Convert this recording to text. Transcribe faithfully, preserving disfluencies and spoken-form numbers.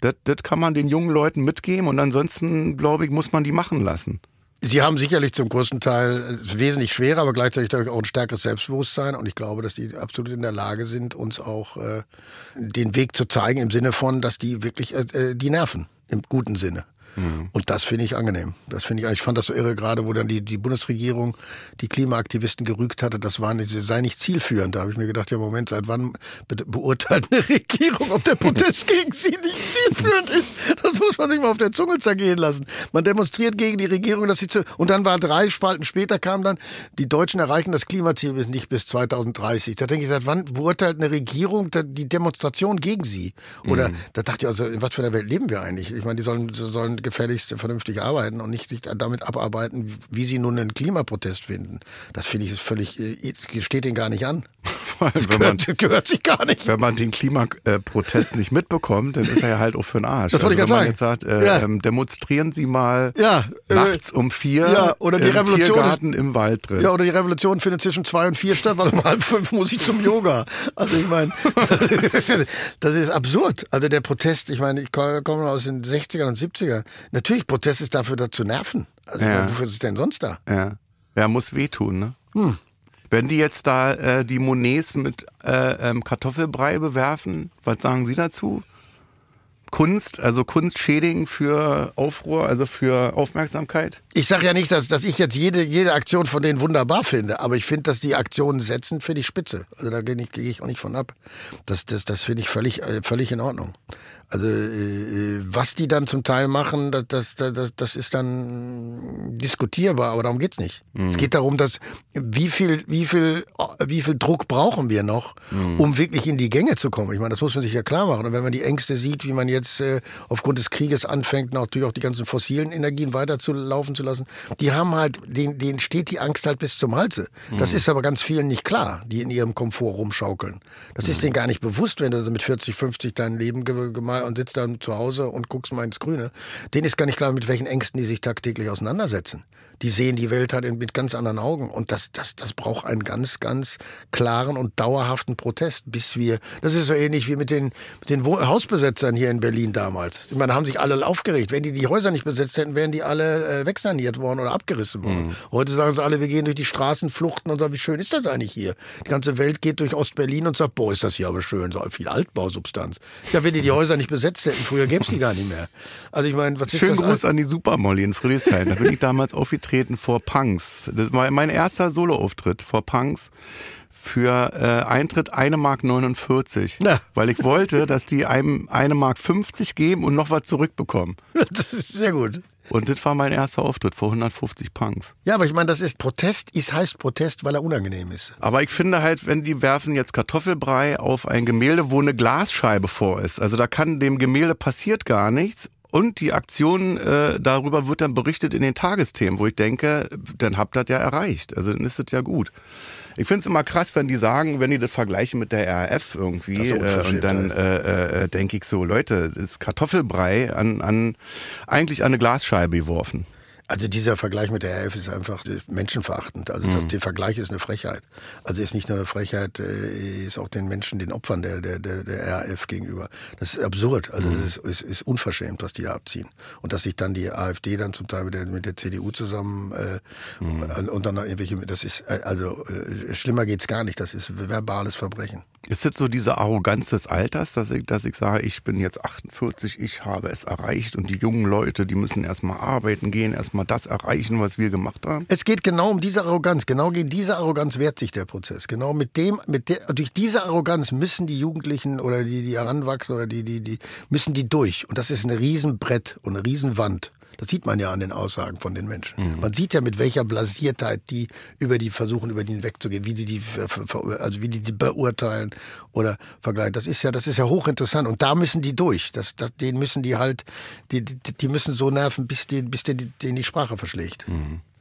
Das, das kann man den jungen Leuten mitgeben und ansonsten, glaube ich, muss man die machen lassen. Sie haben sicherlich zum größten Teil wesentlich schwerer, aber gleichzeitig auch ein stärkeres Selbstbewusstsein. Und ich glaube, dass die absolut in der Lage sind, uns auch äh, den Weg zu zeigen im Sinne von, dass die wirklich äh, die nerven, im guten Sinne. Mhm. Und das finde ich angenehm. Das finde ich, ich fand das so irre, gerade wo dann die, die Bundesregierung die Klimaaktivisten gerügt hatte, das war nicht, sei nicht zielführend. Da habe ich mir gedacht, ja Moment, seit wann be- beurteilt eine Regierung, ob der Protest gegen sie nicht zielführend ist? Das muss man sich mal auf der Zunge zergehen lassen. Man demonstriert gegen die Regierung, dass sie zu, und dann war drei Spalten später kam dann, die Deutschen erreichen das Klimaziel nicht bis zweitausenddreißig. Da denke ich, seit wann beurteilt eine Regierung die Demonstration gegen sie? Oder, mhm. da dachte ich also, in was für einer Welt leben wir eigentlich? Ich meine, die sollen, sollen gefälligst vernünftig arbeiten und nicht sich damit abarbeiten, wie sie nun einen Klimaprotest finden. Das finde ich ist völlig, steht denen gar nicht an. Das gehört, man, gehört sich gar nicht. Wenn man den Klimaprotest nicht mitbekommt, dann ist er ja halt auch für den Arsch. Das wollte also, ich wenn man sagen. jetzt sagt, äh, ja. ähm, demonstrieren Sie mal ja, nachts äh, um vier ja, oder die im Revolution Tiergarten ist, im Wald drin. Ja, oder die Revolution findet zwischen zwei und vier statt, weil um halb fünf muss ich zum Yoga. Also ich meine, das ist absurd. Also der Protest, ich meine, ich komme aus den sechzigern und siebzigern. Natürlich, Protest ist dafür da zu nerven. Also ja. meine, wofür ist es denn sonst da? Ja, ja muss wehtun, ne? Hm. Wenn die jetzt da äh, die Monets mit äh, ähm, Kartoffelbrei bewerfen, was sagen Sie dazu? Kunst, also Kunst schädigen für Aufruhr, also für Aufmerksamkeit? Ich sage ja nicht, dass, dass ich jetzt jede, jede Aktion von denen wunderbar finde, aber ich finde, dass die Aktionen setzen, finde ich spitze. Also da gehe ich, geh ich auch nicht von ab. Das, das, das finde ich völlig, äh, völlig in Ordnung. Also äh, was die dann zum Teil machen, das, das, das, das ist dann diskutierbar, aber darum geht's nicht. Mhm. Es geht darum, dass wie viel, wie viel, wie viel Druck brauchen wir noch, mhm. um wirklich in die Gänge zu kommen. Ich meine, das muss man sich ja klar machen. Und wenn man die Ängste sieht, wie man jetzt äh, aufgrund des Krieges anfängt, natürlich auch die ganzen fossilen Energien weiter zu laufen zu lassen, die haben halt, denen, denen steht die Angst halt bis zum Halse. Mhm. Das ist aber ganz vielen nicht klar, die in ihrem Komfort rumschaukeln. Das mhm. ist denen gar nicht bewusst, wenn du mit vierzig, fünfzig dein Leben gemacht und sitzt dann zu Hause und guckst mal ins Grüne. Denen ist gar nicht klar, mit welchen Ängsten die sich tagtäglich auseinandersetzen. Die sehen die Welt halt mit ganz anderen Augen. Und das, das, das braucht einen ganz, ganz klaren und dauerhaften Protest, bis wir, das ist so ähnlich wie mit den, mit den Hausbesetzern hier in Berlin damals. Ich meine, da haben sich alle aufgeregt. Wenn die die Häuser nicht besetzt hätten, wären die alle äh, wegsaniert worden oder abgerissen worden. Mhm. Heute sagen sie alle, wir gehen durch die Straßen, fluchten und sagen, wie schön ist das eigentlich hier? Die ganze Welt geht durch Ostberlin und sagt, boah, ist das hier aber schön, so viel Altbausubstanz. Ja, wenn die die Häuser nicht besetzt hätten, früher gäbe es die gar nicht mehr. Also ich meine, was ist Schönen das? Gruß an die Supermolly in Friedrichshain. Da bin ich damals aufgetreten vor Punks. Das war mein erster Soloauftritt vor Punks. Für äh, Eintritt eine Mark neunundvierzig. Na. Weil ich wollte, dass die einem eine Mark fünfzig geben und noch was zurückbekommen. Das ist sehr gut. Und das war mein erster Auftritt vor hundertfünfzig Punks. Ja, aber ich meine, das ist Protest, es heißt Protest, weil er unangenehm ist. Aber ich finde halt, wenn die werfen jetzt Kartoffelbrei auf ein Gemälde, wo eine Glasscheibe vor ist, also da kann dem Gemälde passiert gar nichts. Und die Aktion äh, darüber wird dann berichtet in den Tagesthemen, wo ich denke, dann habt ihr das ja erreicht. Also dann ist das ja gut. Ich finde es immer krass, wenn die sagen, wenn die das vergleichen mit der R A F irgendwie, äh, und dann äh, äh, denke ich so, Leute, das ist Kartoffelbrei an, an eigentlich an eine Glasscheibe geworfen. Also dieser Vergleich mit der R A F ist einfach menschenverachtend. Also das, der Vergleich ist eine Frechheit. Also ist nicht nur eine Frechheit, ist auch den Menschen, den Opfern der, der, der, der R A F gegenüber. Das ist absurd. Also das ist, ist, ist unverschämt, was die da abziehen. Und dass sich dann die AfD dann zum Teil mit der, mit der C D U zusammen äh, mhm. und dann noch irgendwelche, das ist, also äh, schlimmer geht's gar nicht. Das ist verbales Verbrechen. Ist das so diese Arroganz des Alters, dass ich, dass ich sage, ich bin jetzt achtundvierzig, ich habe es erreicht und die jungen Leute, die müssen erstmal arbeiten gehen, erstmal das erreichen, was wir gemacht haben? Es geht genau um diese Arroganz. Genau gegen diese Arroganz wehrt sich der Prozess. Genau mit dem, mit der, durch diese Arroganz müssen die Jugendlichen oder die, die heranwachsen oder die, die, die, müssen die durch. Und das ist ein Riesenbrett und eine Riesenwand. Das sieht man ja an den Aussagen von den Menschen. Mhm. Man sieht ja, mit welcher Blasiertheit die über die versuchen, über die hinwegzugehen, wie die die, also wie die die beurteilen oder vergleichen. Das ist ja, das ist ja hochinteressant. Und da müssen die durch. Das, das, den müssen die halt, die, die, die müssen so nerven, bis die, bis die, denen die Sprache verschlägt. Mhm.